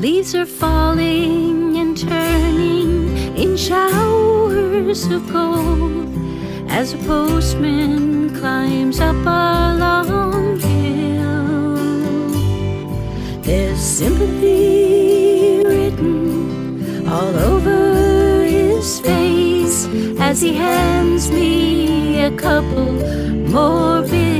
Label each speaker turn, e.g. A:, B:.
A: Leaves are falling and turning in showers of gold as a postman climbs up a long hill. There's sympathy written all over his face as he hands me a couple more bills.